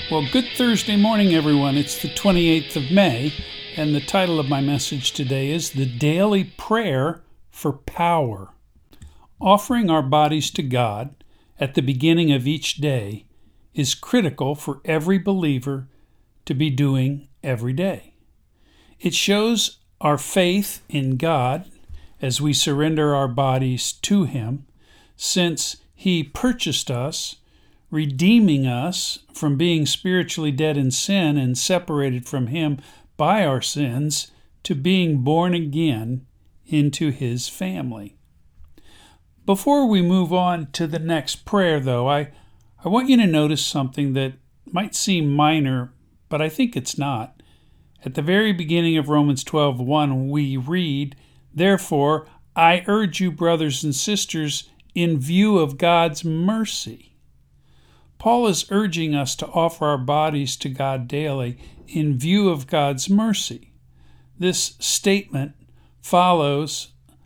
Well, good Thursday morning, everyone. It's the 28th of May, and the title of my message today is The Daily Prayer for Power. Offering our bodies to God at the beginning of each day is critical for every believer to be doing every day. It shows our faith in God as we surrender our bodies to Him, since He purchased us, redeeming us from being spiritually dead in sin and separated from Him by our sins to being born again into His family. Before we move on to the next prayer, though, I want you to notice something that might seem minor, but I think it's not. At the very beginning of Romans 12:1, we read, "Therefore, I urge you, brothers and sisters, in view of God's mercy." Paul is urging us to offer our bodies to God daily in view of God's mercy. This statement follows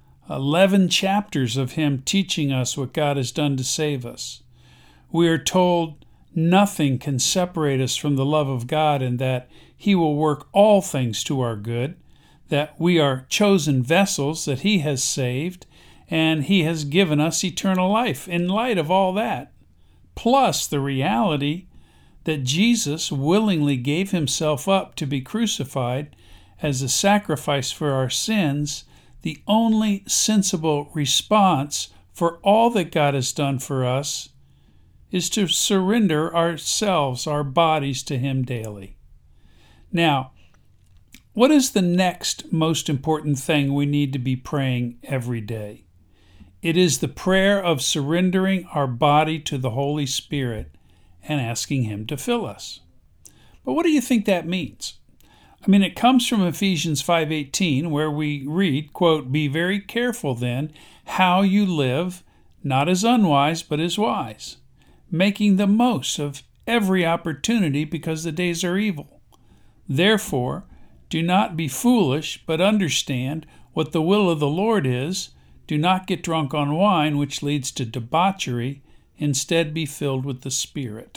11 chapters of him teaching us what God has done to save us. We are told nothing can separate us from the love of God, and that He will work all things to our good, that we are chosen vessels that He has saved, and He has given us eternal life in light of all that. Plus the reality that Jesus willingly gave Himself up to be crucified as a sacrifice for our sins, the only sensible response for all that God has done for us is to surrender ourselves, our bodies, to Him daily. Now, what is the next most important thing we need to be praying every day? It is the prayer of surrendering our body to the Holy Spirit and asking Him to fill us. But what do you think that means? It comes from Ephesians 5:18, where we read, quote, "Be very careful then how you live, not as unwise, but as wise, making the most of every opportunity because the days are evil. Therefore, do not be foolish, but understand what the will of the Lord is. Do not get drunk on wine, which leads to debauchery. Instead, be filled with the Spirit."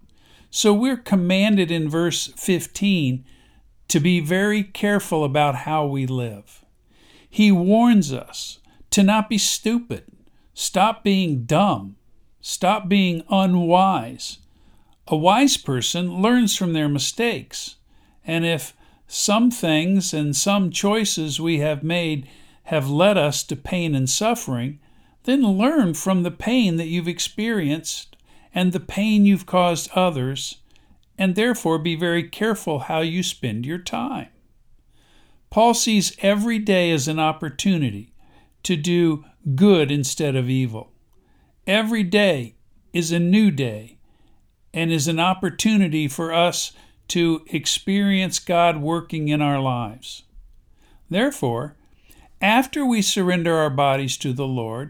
So we're commanded in verse 15 to be very careful about how we live. He warns us to not be stupid. Stop being dumb. Stop being unwise. A wise person learns from their mistakes. And if some things and some choices we have made have led us to pain and suffering, then learn from the pain that you've experienced and the pain you've caused others, and therefore be very careful how you spend your time. Paul sees every day as an opportunity to do good instead of evil. Every day is a new day and is an opportunity for us to experience God working in our lives. Therefore, after we surrender our bodies to the Lord,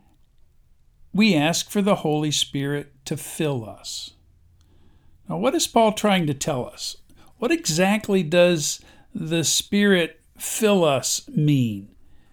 we ask for the Holy Spirit to fill us. Now, what is Paul trying to tell us? What exactly does the Spirit fill us mean?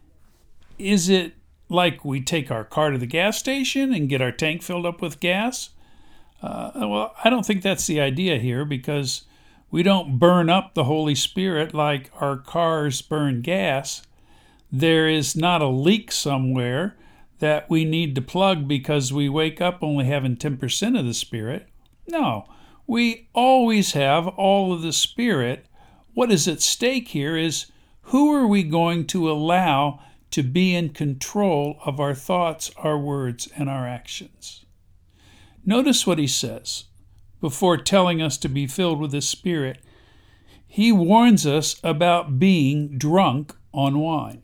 Is it like we take our car to the gas station and get our tank filled up with gas? Well, I don't think that's the idea here, because we don't burn up the Holy Spirit like our cars burn gas. There is not a leak somewhere that we need to plug because we wake up only having 10% of the Spirit. No, we always have all of the Spirit. What is at stake here is, who are we going to allow to be in control of our thoughts, our words, and our actions? Notice what he says before telling us to be filled with the Spirit. He warns us about being drunk on wine.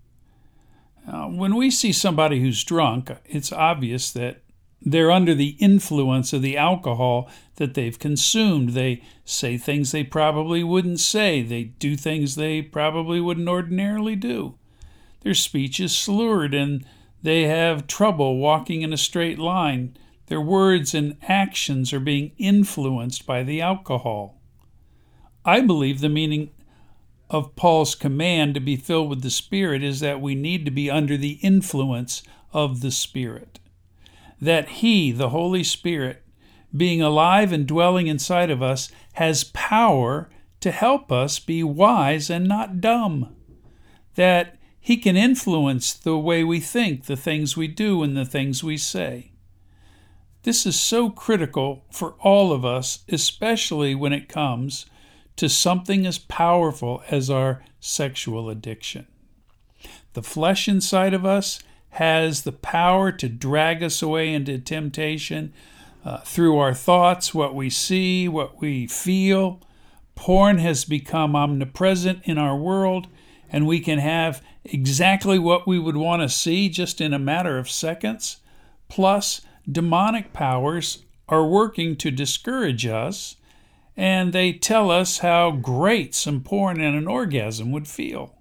When we see somebody who's drunk, it's obvious that they're under the influence of the alcohol that they've consumed. They say things they probably wouldn't say. They do things they probably wouldn't ordinarily do. Their speech is slurred, and they have trouble walking in a straight line. Their words and actions are being influenced by the alcohol. I believe the meaning of Paul's command to be filled with the Spirit is that we need to be under the influence of the Spirit. That He, the Holy Spirit, being alive and dwelling inside of us, has power to help us be wise and not dumb. That He can influence the way we think, the things we do, and the things we say. This is so critical for all of us, especially when it comes to something as powerful as our sexual addiction. The flesh inside of us has the power to drag us away into temptation through our thoughts, what we see, what we feel. Porn has become omnipresent in our world, and we can have exactly what we would want to see just in a matter of seconds. Plus, demonic powers are working to discourage us, and they tell us how great some porn and an orgasm would feel.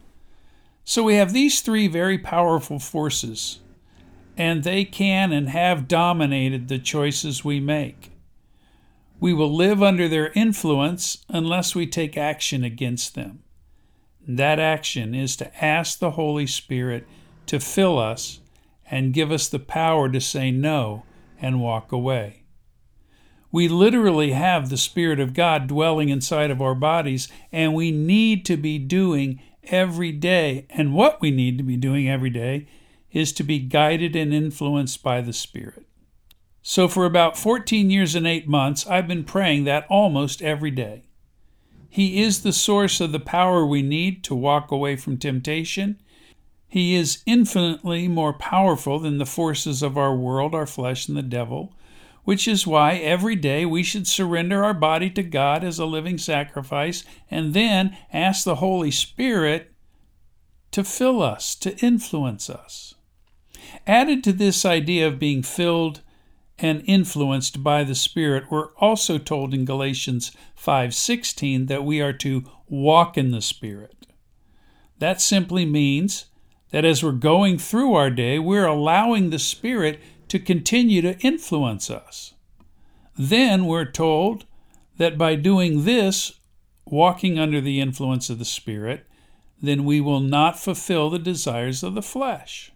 So we have these three very powerful forces, and they can and have dominated the choices we make. We will live under their influence unless we take action against them. That action is to ask the Holy Spirit to fill us and give us the power to say no and walk away. We literally have the Spirit of God dwelling inside of our bodies, and we need to be doing every day, and what we need to be doing every day is to be guided and influenced by the Spirit. So for about 14 years and 8 months, I've been praying that almost every day. He is the source of the power we need to walk away from temptation. He is infinitely more powerful than the forces of our world, our flesh, and the devil, which is why every day we should surrender our body to God as a living sacrifice and then ask the Holy Spirit to fill us, to influence us. Added to this idea of being filled and influenced by the Spirit, we're also told in Galatians 5:16 that we are to walk in the Spirit. That simply means that as we're going through our day, we're allowing the Spirit to continue to influence us. Then we're told that by doing this, walking under the influence of the Spirit, then we will not fulfill the desires of the flesh.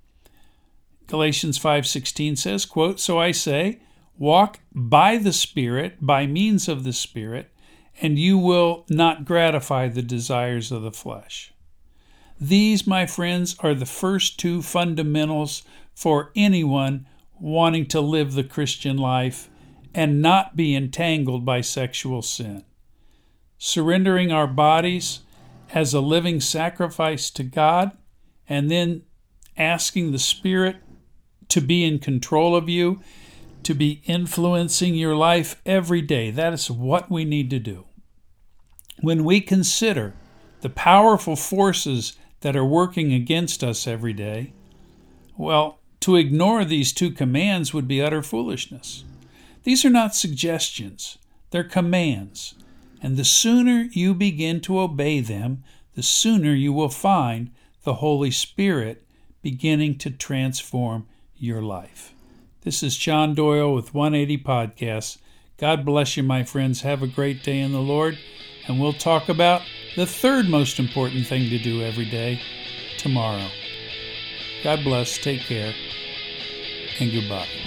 Galatians 5:16 says, quote, "So I say, walk by the Spirit, by means of the Spirit, and you will not gratify the desires of the flesh." These, my friends, are the first two fundamentals for anyone wanting to live the Christian life and not be entangled by sexual sin. Surrendering our bodies as a living sacrifice to God, and then asking the Spirit to be in control of you, to be influencing your life every day. That is what we need to do. When we consider the powerful forces that are working against us every day, well, to ignore these two commands would be utter foolishness. These are not suggestions, they're commands. And the sooner you begin to obey them, the sooner you will find the Holy Spirit beginning to transform your life. This is John Doyle with 180 Podcasts. God bless you, my friends. Have a great day in the Lord. And we'll talk about the third most important thing to do every day tomorrow. God bless, take care, and goodbye.